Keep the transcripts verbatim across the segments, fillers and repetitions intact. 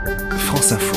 France Info.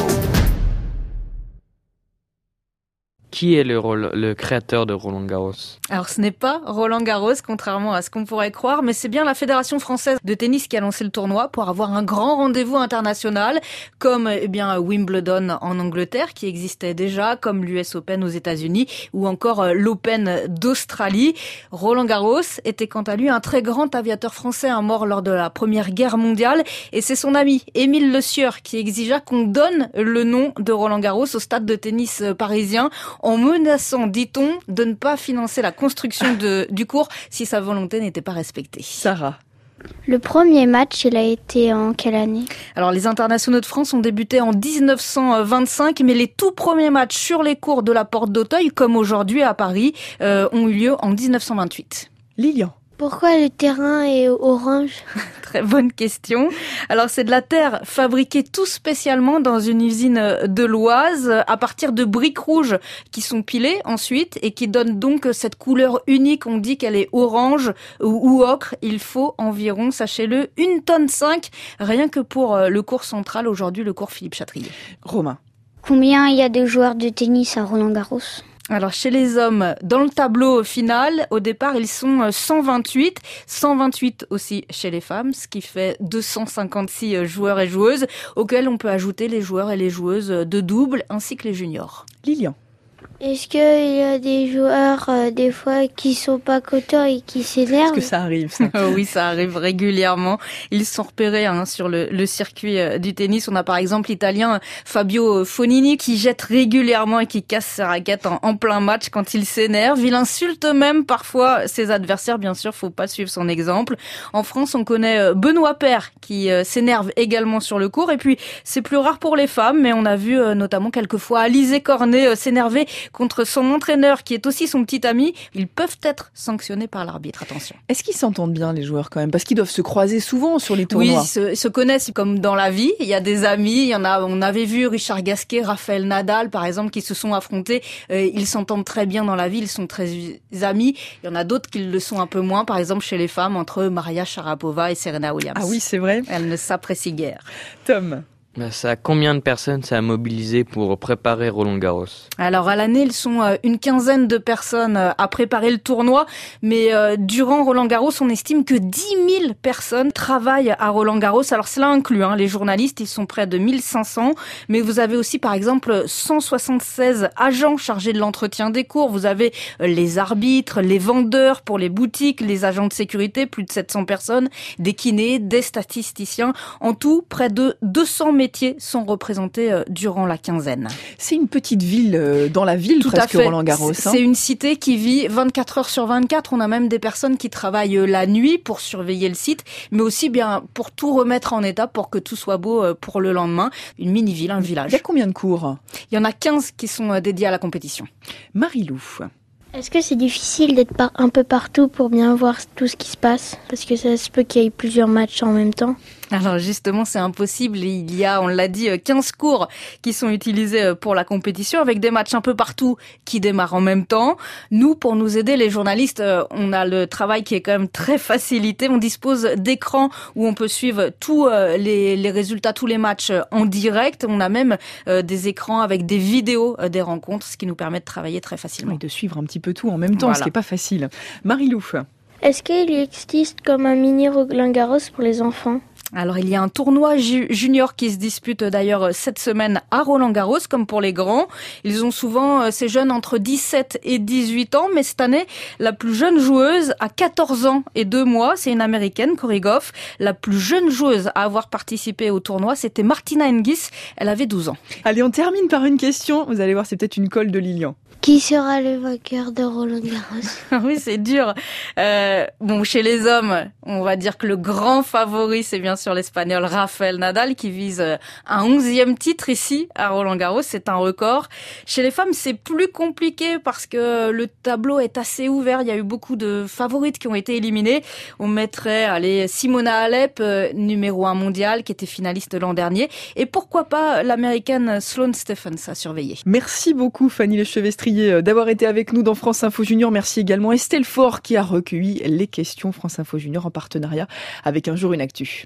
Qui est le, le créateur de Roland Garros ? Alors ce n'est pas Roland Garros, contrairement à ce qu'on pourrait croire, mais c'est bien la Fédération française de tennis qui a lancé le tournoi pour avoir un grand rendez-vous international, comme eh bien Wimbledon en Angleterre, qui existait déjà, comme l'U S Open aux États-Unis, ou encore l'Open d'Australie. Roland Garros était quant à lui un très grand aviateur français, un mort lors de la Première Guerre mondiale, et c'est son ami Émile Le Sieur qui exigea qu'on donne le nom de Roland Garros au stade de tennis parisien, en menaçant, dit-on, de ne pas financer la construction de, du court si sa volonté n'était pas respectée. Sarah. Le premier match, il a été en quelle année ? Alors, les internationaux de France ont débuté en dix-neuf cent vingt-cinq, mais les tout premiers matchs sur les courts de la Porte d'Auteuil, comme aujourd'hui à Paris, euh, ont eu lieu en dix-neuf cent vingt-huit. Lilian. Pourquoi le terrain est orange ? Très bonne question. Alors, c'est de la terre fabriquée tout spécialement dans une usine de l'Oise à partir de briques rouges qui sont pilées ensuite et qui donnent donc cette couleur unique. On dit qu'elle est orange ou, ou ocre. Il faut environ, sachez-le, une tonne cinq rien que pour le court central, aujourd'hui le court Philippe Chatrier. Romain. Combien il y a de joueurs de tennis à Roland-Garros ? Alors, chez les hommes, dans le tableau final, au départ, ils sont cent vingt-huit. cent vingt-huit aussi chez les femmes, ce qui fait deux cent cinquante-six joueurs et joueuses, auxquels on peut ajouter les joueurs et les joueuses de double, ainsi que les juniors. Lilian. Est-ce qu'il y a des joueurs, euh, des fois, qui sont pas contents et qui s'énervent ? Est-ce que ça arrive, ça ? Oui, ça arrive régulièrement. Ils sont repérés hein, sur le, le circuit du tennis. On a par exemple l'Italien Fabio Fognini qui jette régulièrement et qui casse sa raquette en, en plein match quand il s'énerve. Il insulte même parfois ses adversaires. Bien sûr, faut pas suivre son exemple. En France, on connaît Benoît Paire qui euh, s'énerve également sur le court. Et puis, c'est plus rare pour les femmes, mais on a vu euh, notamment quelquefois Alizé Cornet euh, s'énerver contre son entraîneur qui est aussi son petit ami. Ils peuvent être sanctionnés par l'arbitre, attention. Est-ce qu'ils s'entendent bien les joueurs quand même ? Parce qu'ils doivent se croiser souvent sur les tournois. Oui, ils se, ils se connaissent comme dans la vie. Il y a des amis, il y en a, on avait vu Richard Gasquet, Rafael Nadal par exemple qui se sont affrontés. Euh, ils s'entendent très bien dans la vie, ils sont très amis. Il y en a d'autres qui le sont un peu moins, par exemple chez les femmes entre Maria Sharapova et Serena Williams. Ah oui, c'est vrai. Elles ne s'apprécient guère. Tom. Ben, ça a combien de personnes ça a mobilisé pour préparer Roland Garros ? Alors à l'année, ils sont une quinzaine de personnes à préparer le tournoi, mais euh, durant Roland Garros, on estime que dix mille personnes travaillent à Roland Garros. Alors cela inclut hein, les journalistes, ils sont près de mille cinq cents, mais vous avez aussi par exemple cent soixante-seize agents chargés de l'entretien des cours. Vous avez les arbitres, les vendeurs pour les boutiques, les agents de sécurité, plus de sept cents personnes, des kinés, des statisticiens. En tout, près de deux cents métiers sont représentés durant la quinzaine. C'est une petite ville dans la ville, tout presque, à fait. Roland-Garros. Hein. C'est une cité qui vit vingt-quatre heures sur vingt-quatre. On a même des personnes qui travaillent la nuit pour surveiller le site, mais aussi bien pour tout remettre en état pour que tout soit beau pour le lendemain. Une mini-ville, un village. Il y a combien de cours ? Il y en a quinze qui sont dédiés à la compétition. Marie-Lou. Est-ce que c'est difficile d'être par- un peu partout pour bien voir tout ce qui se passe ? Parce que ça se peut qu'il y ait plusieurs matchs en même temps. Alors justement, c'est impossible. Il y a, on l'a dit, quinze cours qui sont utilisés pour la compétition avec des matchs un peu partout qui démarrent en même temps. Nous, pour nous aider, les journalistes, on a le travail qui est quand même très facilité. On dispose d'écrans où on peut suivre tous les, les résultats, tous les matchs en direct. On a même des écrans avec des vidéos des rencontres, ce qui nous permet de travailler très facilement. Oui, de suivre un petit peu tout en même temps, voilà. Ce qui n'est pas facile. Marie-Lou. Est-ce qu'il existe comme un mini Roland-Garros pour les enfants ? Alors, il y a un tournoi ju- junior qui se dispute d'ailleurs cette semaine à Roland-Garros, comme pour les grands. Ils ont souvent euh, ces jeunes entre dix-sept et dix-huit ans, mais cette année, la plus jeune joueuse a quatorze ans et deux mois. C'est une américaine, Cory Goff. La plus jeune joueuse à avoir participé au tournoi, c'était Martina Hingis. Elle avait douze ans. Allez, on termine par une question. Vous allez voir, c'est peut-être une colle de Lilian. Qui sera le vainqueur de Roland-Garros ? Oui, c'est dur. Euh, bon, chez les hommes, on va dire que le grand favori, c'est bien sûr l'Espagnol Rafael Nadal qui vise un onzième titre ici à Roland-Garros. C'est un record. Chez les femmes, c'est plus compliqué parce que le tableau est assez ouvert. Il y a eu beaucoup de favorites qui ont été éliminées. On mettrait, allez, Simona Halep, euh, numéro un mondial, qui était finaliste l'an dernier. Et pourquoi pas l'américaine Sloane Stephens à surveiller. Merci beaucoup Fanny Lechevestrier d'avoir été avec nous dans France Info Junior. Merci également Estelle Faure qui a recueilli les questions France Info Junior en partenariat avec Un jour une actu.